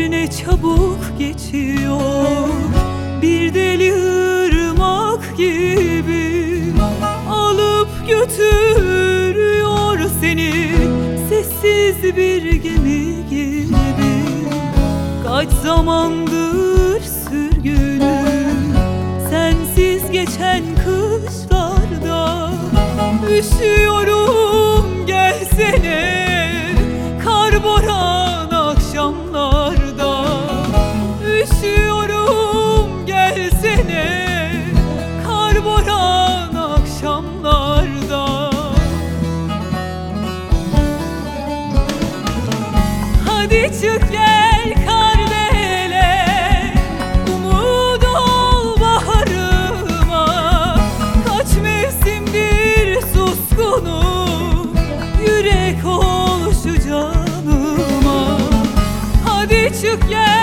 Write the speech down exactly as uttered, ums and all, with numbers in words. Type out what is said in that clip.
Bir ne çabuk geçiyor, bir deli ırmak gibi alıp götürüyor seni, sessiz bir gemi gibi. Kaç zamandır sürgünüm, sensiz geçen kışlarda. Üşüyorum, gelsene kar boran akşamlarda. Üşüyorum, gelsene kar boran akşamlarda. Hadi çık gel kardele, umut ol baharıma. Kaç mevsimdir suskunum, yürek ol şu canıma. Hadi çık gel